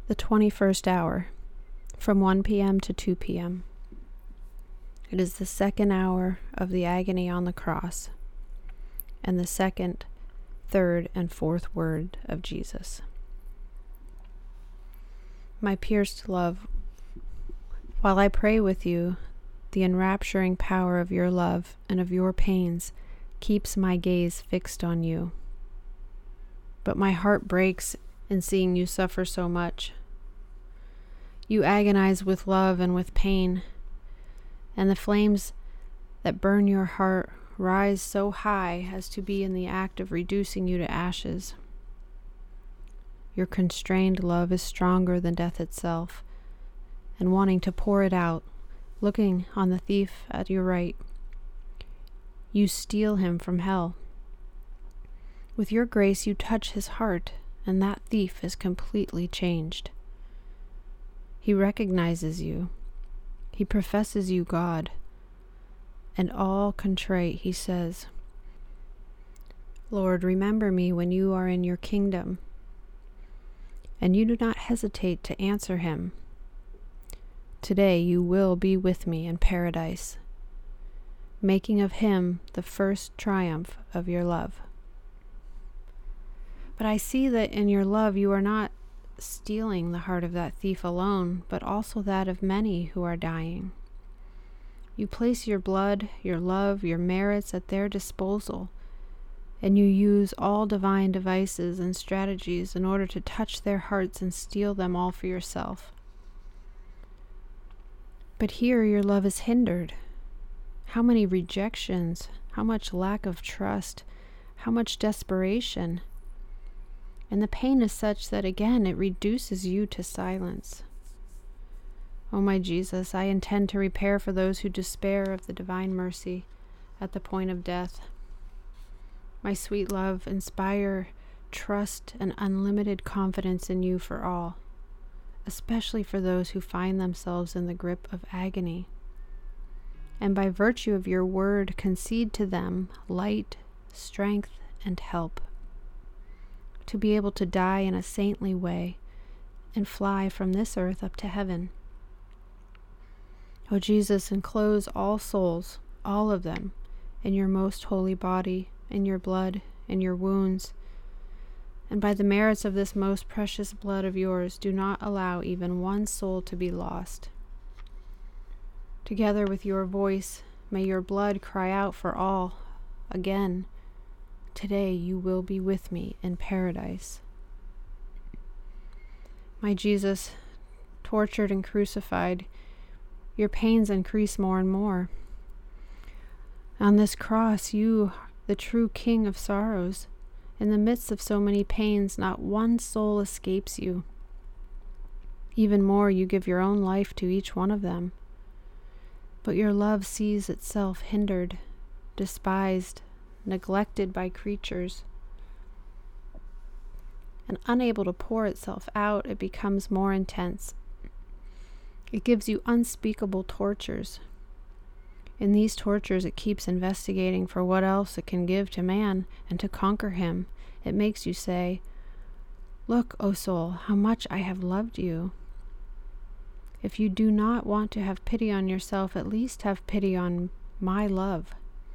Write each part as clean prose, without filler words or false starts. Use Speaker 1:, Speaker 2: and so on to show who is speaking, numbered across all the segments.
Speaker 1: The 21st hour, from 1 p.m. to 2 p.m. It is the second hour of the agony on the cross, and the second, third, and fourth word of Jesus. My pierced love, while I pray with you, the enrapturing power of your love and of your pains keeps my gaze fixed on you. But my heart breaks in seeing you suffer so much. You agonize with love and with pain, and the flames that burn your heart rise so high as to be in the act of reducing you to ashes. Your constrained love is stronger than death itself, and wanting to pour it out, looking on the thief at your right, you steal him from hell. With your grace you touch his heart, and that thief is completely changed. He recognizes you. He professes you God. And all contrite he says, Lord, remember me when you are in your kingdom. And you do not hesitate to answer him. Today you will be with me in paradise, making of him the first triumph of your love. But I see that in your love you are not stealing the heart of that thief alone, but also that of many who are dying. You place your blood, your love, your merits at their disposal, and you use all divine devices and strategies in order to touch their hearts and steal them all for yourself. But here your love is hindered. How many rejections, how much lack of trust, how much desperation. And the pain is such that again it reduces you to silence. O my Jesus, I intend to repair for those who despair of the divine mercy at the point of death. My sweet love, inspire trust and unlimited confidence in you for all, especially for those who find themselves in the grip of agony. And by virtue of your word, concede to them light, strength, and help, to be able to die in a saintly way and fly from this earth up to heaven. O Jesus, enclose all souls, all of them, in your most holy body, in your blood, in your wounds, and by the merits of this most precious blood of yours, do not allow even one soul to be lost. Together with your voice, may your blood cry out for all, again, today you will be with me in paradise. My Jesus, tortured and crucified, your pains increase more and more. On this cross, you, the true King of sorrows, in the midst of so many pains, not one soul escapes you. Even more, you give your own life to each one of them. But your love sees itself hindered, despised, neglected by creatures, and unable to pour itself out, it becomes more intense. It gives you unspeakable tortures. In these tortures, it keeps investigating for what else it can give to man and to conquer him. It makes you say, Look, O soul, how much I have loved you. If you do not want to have pity on yourself, at least have pity on my love.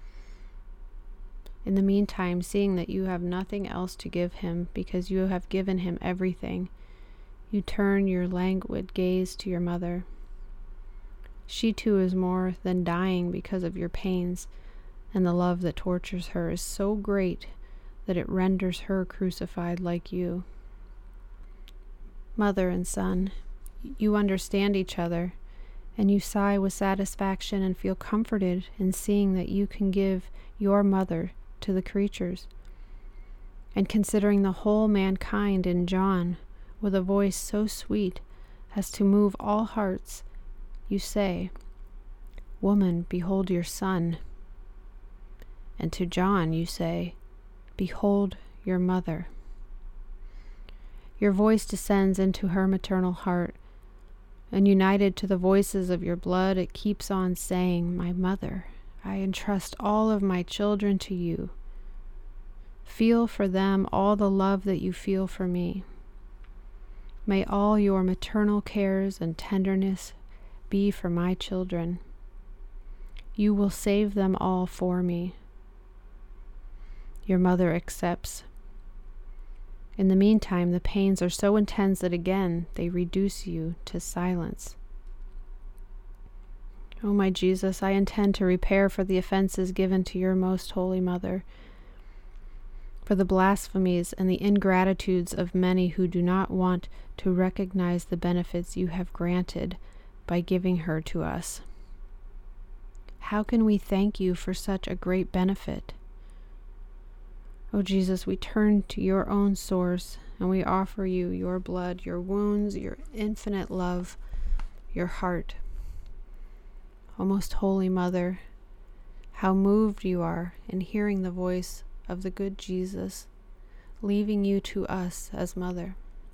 Speaker 1: In the meantime, seeing that you have nothing else to give him because you have given him everything, you turn your languid gaze to your mother. She too is more than dying because of your pains, and the love that tortures her is so great that it renders her crucified like you. Mother and son, you understand each other, and you sigh with satisfaction and feel comforted in seeing that you can give your mother to the creatures. And considering the whole mankind in John, with a voice so sweet as to move all hearts, you say, Woman, behold your son. And to John you say, Behold your mother. Your voice descends into her maternal heart, and united to the voices of your blood, it keeps on saying, My mother, I entrust all of my children to you. Feel for them all the love that you feel for me. May all your maternal cares and tenderness be for my children. You will save them all for me. Your mother accepts. In the meantime, the pains are so intense that again they reduce you to silence. O my Jesus, I intend to repair for the offenses given to your most holy mother, for the blasphemies and the ingratitudes of many who do not want to recognize the benefits you have granted by giving her to us. How can we thank you for such a great benefit? O Jesus, we turn to your own source and we offer you your blood, your wounds, your infinite love, your heart. O most holy Mother, how moved you are in hearing the voice of the good Jesus, leaving you to us as Mother.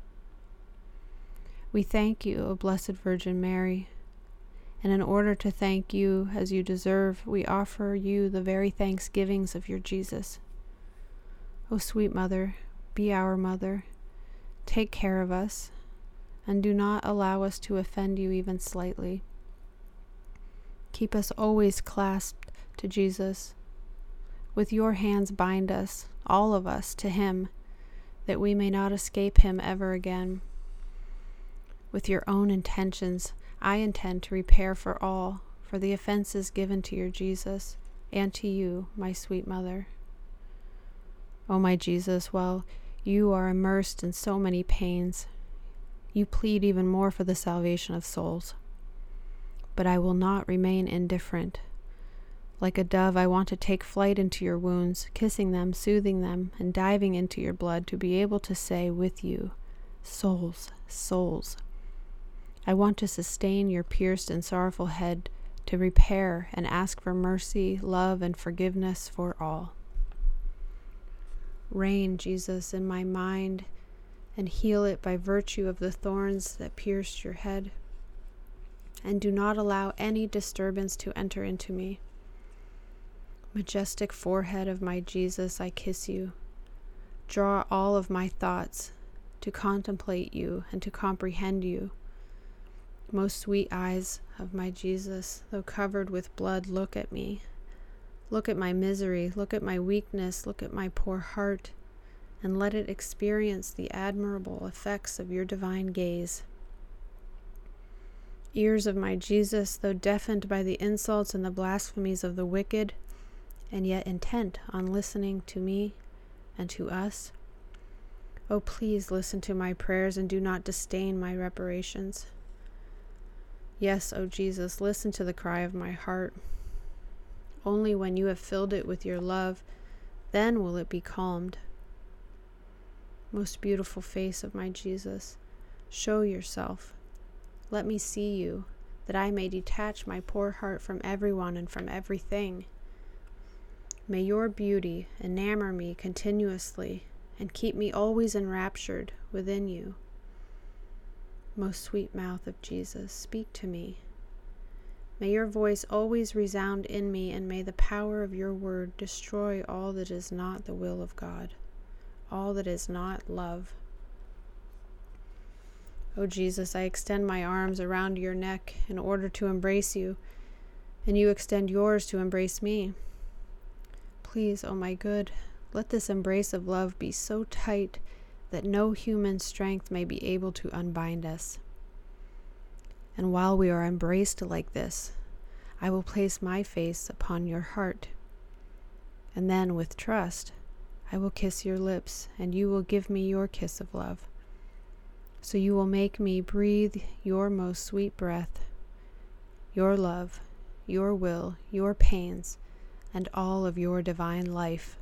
Speaker 1: We thank you, O Blessed Virgin Mary, and in order to thank you as you deserve, we offer you the very thanksgivings of your Jesus. O sweet Mother, be our Mother, take care of us, and do not allow us to offend you even slightly. Keep us always clasped to Jesus. With your hands bind us, all of us, to him, that we may not escape him ever again. With your own intentions, I intend to repair for all, for the offenses given to your Jesus, and to you, my sweet Mother. O my Jesus, while you are immersed in so many pains, you plead even more for the salvation of souls. But I will not remain indifferent. Like a dove, I want to take flight into your wounds, kissing them, soothing them, and diving into your blood to be able to say with you, souls, souls. I want to sustain your pierced and sorrowful head, to repair and ask for mercy, love, and forgiveness for all. Reign, Jesus, in my mind, and heal it by virtue of the thorns that pierced your head. And do not allow any disturbance to enter into me. Majestic forehead of my Jesus, I kiss you. Draw all of my thoughts to contemplate you and to comprehend you. Most sweet eyes of my Jesus, though covered with blood, look at me. Look at my misery, look at my weakness, look at my poor heart, and let it experience the admirable effects of your divine gaze. Ears of my Jesus, though deafened by the insults and the blasphemies of the wicked, and yet intent on listening to me and to us, oh, please listen to my prayers and do not disdain my reparations. Yes, O Jesus, listen to the cry of my heart. Only when you have filled it with your love, then will it be calmed. Most beautiful face of my Jesus, show yourself. Let me see you, that I may detach my poor heart from everyone and from everything. May your beauty enamor me continuously and keep me always enraptured within you. Most sweet mouth of Jesus, speak to me. May your voice always resound in me, and may the power of your word destroy all that is not the will of God, all that is not love. O Jesus, I extend my arms around your neck in order to embrace you, and you extend yours to embrace me. Please, O my good, let this embrace of love be so tight that no human strength may be able to unbind us. And while we are embraced like this, I will place my face upon your heart, and then with trust, I will kiss your lips, and you will give me your kiss of love. So you will make me breathe your most sweet breath, your love, your will, your pains, and all of your divine life.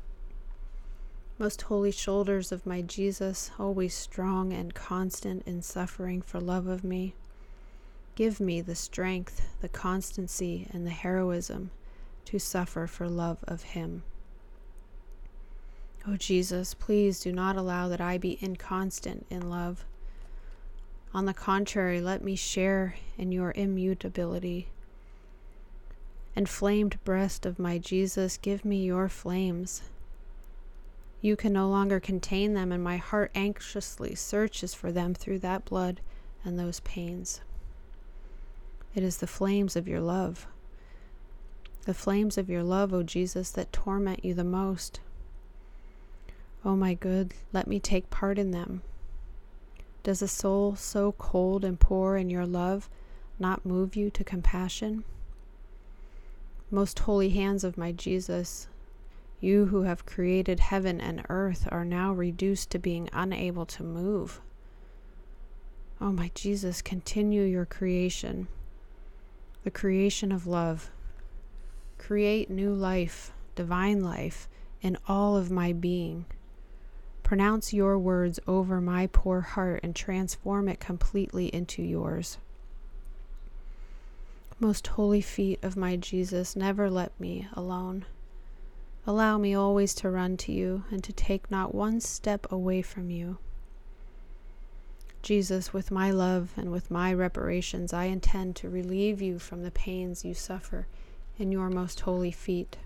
Speaker 1: Most holy shoulders of my Jesus, always strong and constant in suffering for love of me, give me the strength, the constancy, and the heroism to suffer for love of him. O Jesus, please do not allow that I be inconstant in love. On the contrary, let me share in your immutability. Inflamed breast of my Jesus, give me your flames. You can no longer contain them, and my heart anxiously searches for them through that blood and those pains. It is the flames of your love. The flames of your love, O Jesus, that torment you the most. O my good, let me take part in them. Does a soul so cold and poor in your love not move you to compassion? Most holy hands of my Jesus, you who have created heaven and earth are now reduced to being unable to move. O my Jesus, continue your creation, the creation of love. Create new life, divine life, in all of my being. Pronounce your words over my poor heart and transform it completely into yours. Most holy feet of my Jesus, never let me alone. Allow me always to run to you and to take not one step away from you. Jesus, with my love and with my reparations, I intend to relieve you from the pains you suffer in your most holy feet.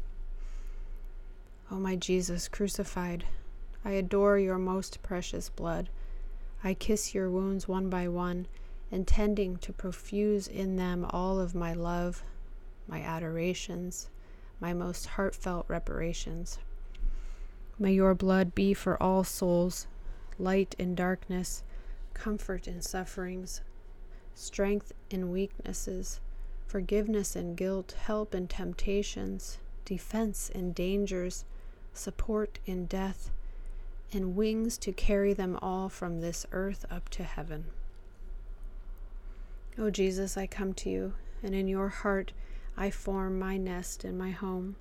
Speaker 1: O my Jesus crucified, I adore your most precious blood. I kiss your wounds one by one, intending to profuse in them all of my love, my adorations, my most heartfelt reparations. May your blood be for all souls, light in darkness, comfort in sufferings, strength in weaknesses, forgiveness in guilt, help in temptations, defense in dangers, support in death, and wings to carry them all from this earth up to heaven. O Jesus, I come to you, and in your heart I form my nest and my home.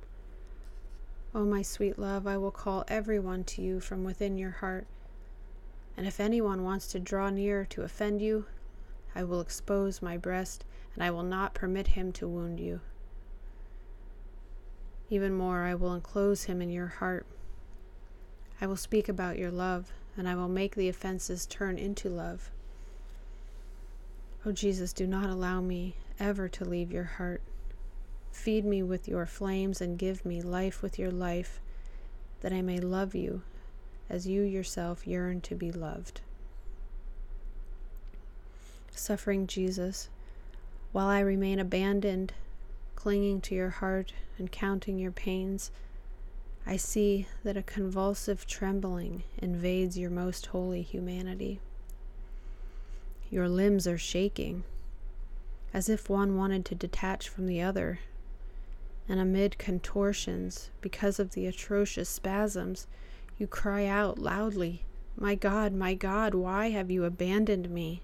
Speaker 1: O my sweet love, I will call everyone to you from within your heart, and if anyone wants to draw near to offend you, I will expose my breast, and I will not permit him to wound you. Even more, I will enclose him in your heart. I will speak about your love, and I will make the offenses turn into love. O Jesus, do not allow me ever to leave your heart. Feed me with your flames and give me life with your life, that I may love you as you yourself yearn to be loved. Suffering Jesus, while I remain abandoned, clinging to your heart and counting your pains, I see that a convulsive trembling invades your most holy humanity. Your limbs are shaking, as if one wanted to detach from the other, and amid contortions, because of the atrocious spasms, you cry out loudly, my God, why have you abandoned me?"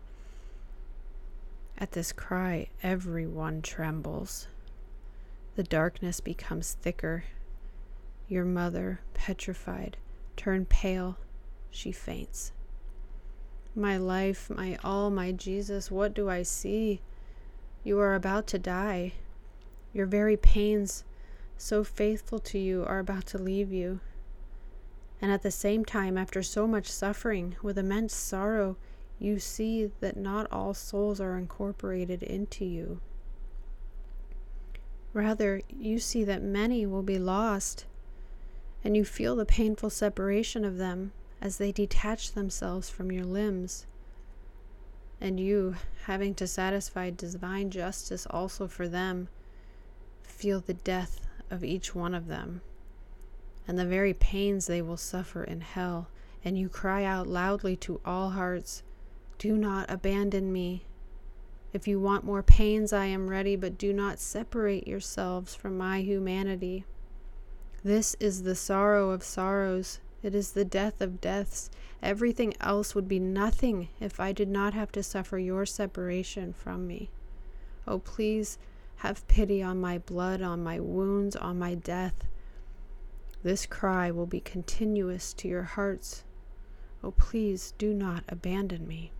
Speaker 1: At this cry, everyone trembles. The darkness becomes thicker. Your mother, petrified, turned pale. She faints. My life, my all, my Jesus, what do I see? You are about to die. Your very pains, so faithful to you, are about to leave you. And at the same time, after so much suffering, with immense sorrow, you see that not all souls are incorporated into you. Rather, you see that many will be lost, and you feel the painful separation of them as they detach themselves from your limbs. And you, having to satisfy divine justice also for them, feel the death of each one of them, and the very pains they will suffer in hell, and you cry out loudly to all hearts, "Do not abandon me. If you want more pains, I am ready, but do not separate yourselves from my humanity. This is the sorrow of sorrows. It is the death of deaths. Everything else would be nothing if I did not have to suffer your separation from me. Oh, please have pity on my blood, on my wounds, on my death. This cry will be continuous to your hearts. Oh, please do not abandon me."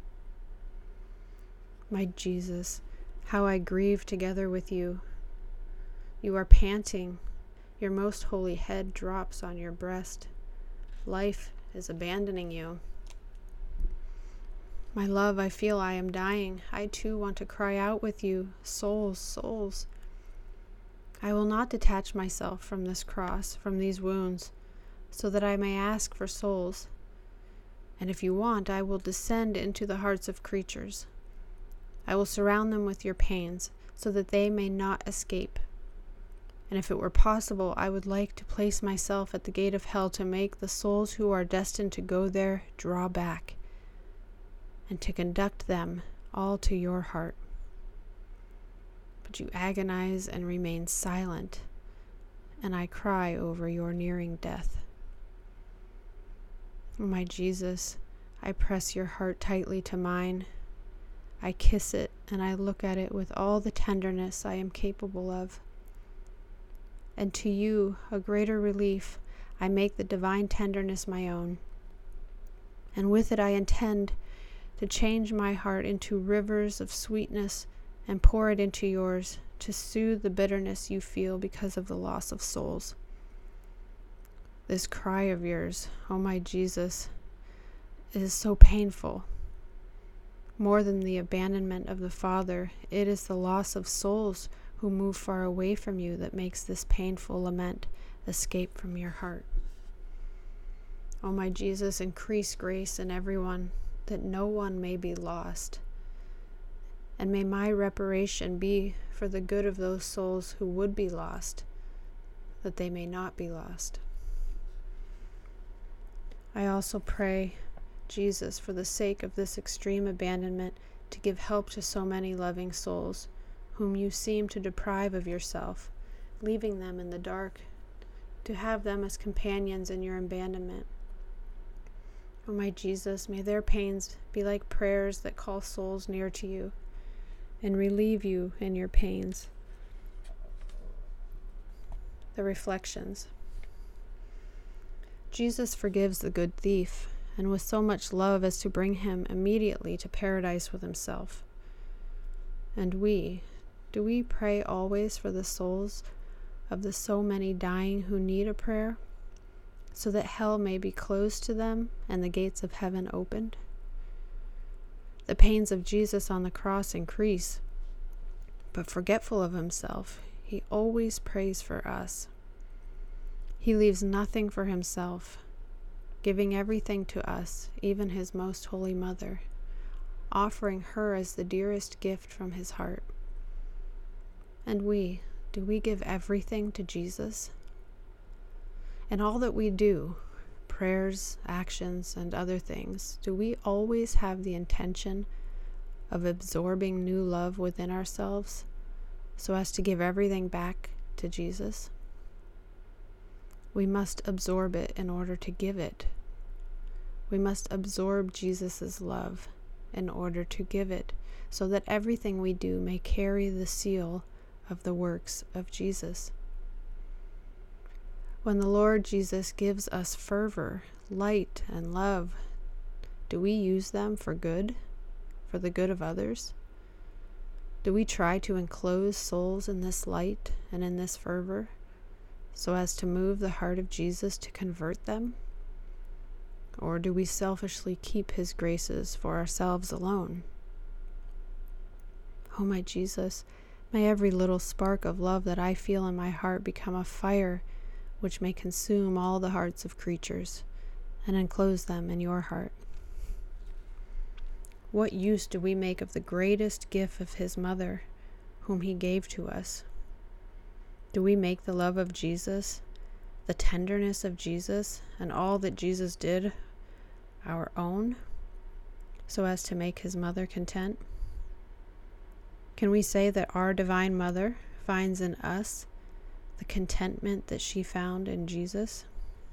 Speaker 1: My Jesus, how I grieve together with you. You are panting. Your most holy head drops on your breast. Life is abandoning you. My love, I feel I am dying. I too want to cry out with you, souls, souls. I will not detach myself from this cross, from these wounds, so that I may ask for souls. And if you want, I will descend into the hearts of creatures. I will surround them with your pains, so that they may not escape. And if it were possible, I would like to place myself at the gate of hell to make the souls who are destined to go there draw back, and to conduct them all to your heart. But you agonize and remain silent, and I cry over your nearing death. Oh, my Jesus, I press your heart tightly to mine. I kiss it, and I look at it with all the tenderness I am capable of. And to you, a greater relief, I make the divine tenderness my own. And with it I intend to change my heart into rivers of sweetness and pour it into yours to soothe the bitterness you feel because of the loss of souls. This cry of yours, oh my Jesus, is so painful. More than the abandonment of the Father, it is the loss of souls who move far away from you that makes this painful lament escape from your heart. Oh my Jesus, increase grace in everyone, that no one may be lost. And may my reparation be for the good of those souls who would be lost, that they may not be lost. I also pray, Jesus, for the sake of this extreme abandonment, to give help to so many loving souls, whom you seem to deprive of yourself, leaving them in the dark, to have them as companions in your abandonment. O my Jesus, may their pains be like prayers that call souls near to you, and relieve you in your pains. The reflections. Jesus forgives the good thief, and with so much love as to bring him immediately to paradise with himself. And do we pray always for the souls of the so many dying who need a prayer, so that hell may be closed to them and the gates of heaven opened? The pains of Jesus on the cross increase, but forgetful of himself, he always prays for us. He leaves nothing for himself, giving everything to us, even his most holy mother, offering her as the dearest gift from his heart. And do we give everything to Jesus? In all that we do, prayers, actions, and other things, do we always have the intention of absorbing new love within ourselves so as to give everything back to Jesus? We must absorb it in order to give it. We must absorb Jesus' love in order to give it, so that everything we do may carry the seal of the works of Jesus. When the Lord Jesus gives us fervor, light, and love, do we use them for good, for the good of others? Do we try to enclose souls in this light and in this fervor, so as to move the heart of Jesus to convert them? Or do we selfishly keep his graces for ourselves alone? Oh my Jesus, may every little spark of love that I feel in my heart become a fire which may consume all the hearts of creatures and enclose them in your heart. What use do we make of the greatest gift of his mother, whom he gave to us? Do we make the love of Jesus, the tenderness of Jesus, and all that Jesus did our own, so as to make his mother content? Can we say that our Divine Mother finds in us the contentment that she found in Jesus?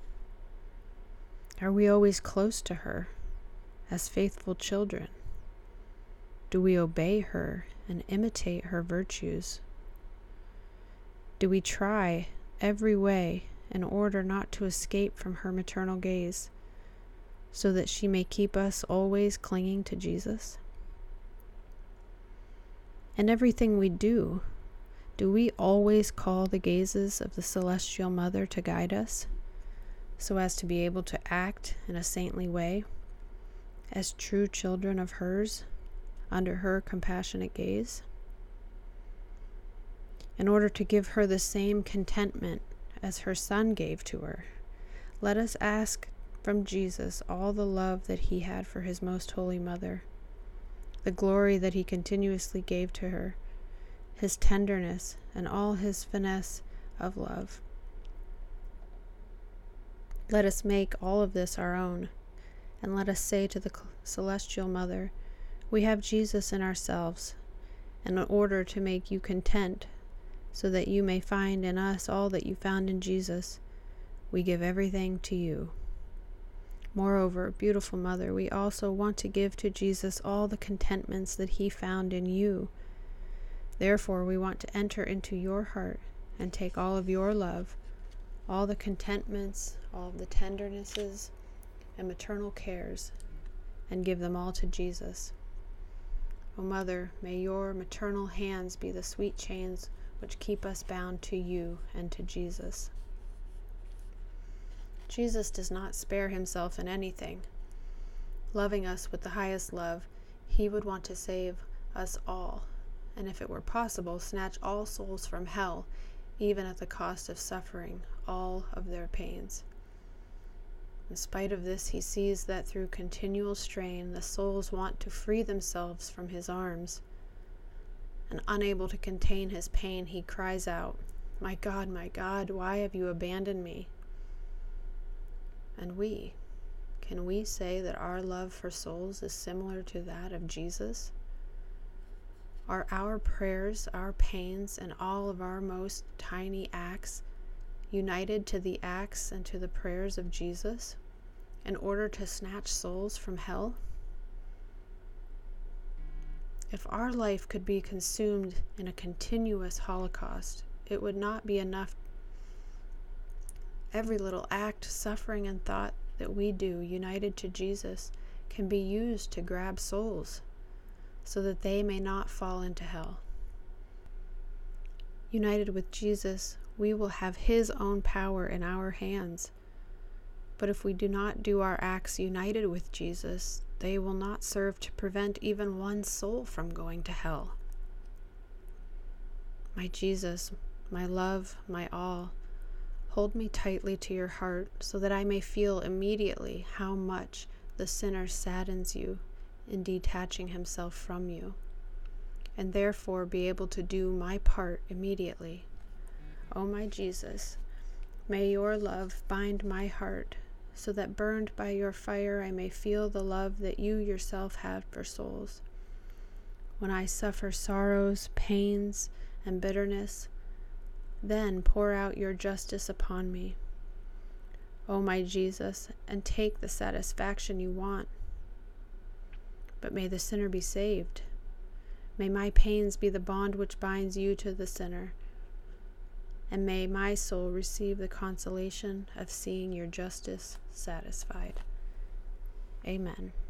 Speaker 1: Are we always close to her as faithful children? Do we obey her and imitate her virtues? Do we try every way in order not to escape from her maternal gaze, so that she may keep us always clinging to Jesus? In everything we do we always call the gazes of the Celestial Mother to guide us, so as to be able to act in a saintly way, as true children of hers, under her compassionate gaze? In order to give her the same contentment as her Son gave to her, Let us ask from Jesus all the love that he had for his most holy mother, the glory that he continuously gave to her, his tenderness, and all his finesse of love. Let us make all of this our own, and let us say to the Celestial Mother, we have Jesus in ourselves, and in order to make you content, so that you may find in us all that you found in Jesus, we give everything to you. Moreover, beautiful Mother, we also want to give to Jesus all the contentments that he found in you. Therefore, we want to enter into your heart and take all of your love, all the contentments, all of the tendernesses and maternal cares, and give them all to Jesus. O Mother, may your maternal hands be the sweet chains which keep us bound to you and to Jesus. Jesus does not spare himself in anything. Loving us with the highest love, he would want to save us all, and if it were possible, snatch all souls from hell, even at the cost of suffering all of their pains. In spite of this, he sees that through continual strain, the souls want to free themselves from his arms. And unable to contain his pain, he cries out, my God, why have you abandoned me?" And can we say that our love for souls is similar to that of Jesus? Are our prayers, our pains, and all of our most tiny acts united to the acts and to the prayers of Jesus in order to snatch souls from hell? If our life could be consumed in a continuous holocaust, it would not be enough. Every little act, suffering, and thought that we do united to Jesus can be used to grab souls so that they may not fall into hell. United with Jesus, we will have his own power in our hands. But if we do not do our acts united with Jesus, they will not serve to prevent even one soul from going to hell. My Jesus, my love, my all, hold me tightly to your heart so that I may feel immediately how much the sinner saddens you in detaching himself from you, and therefore be able to do my part immediately. O my Jesus, may your love bind my heart, so that burned by your fire I may feel the love that you yourself have for souls. When I suffer sorrows, pains, and bitterness, then pour out your justice upon me, O my Jesus, and take the satisfaction you want. But may the sinner be saved. May my pains be the bond which binds you to the sinner, and may my soul receive the consolation of seeing your justice satisfied. Amen.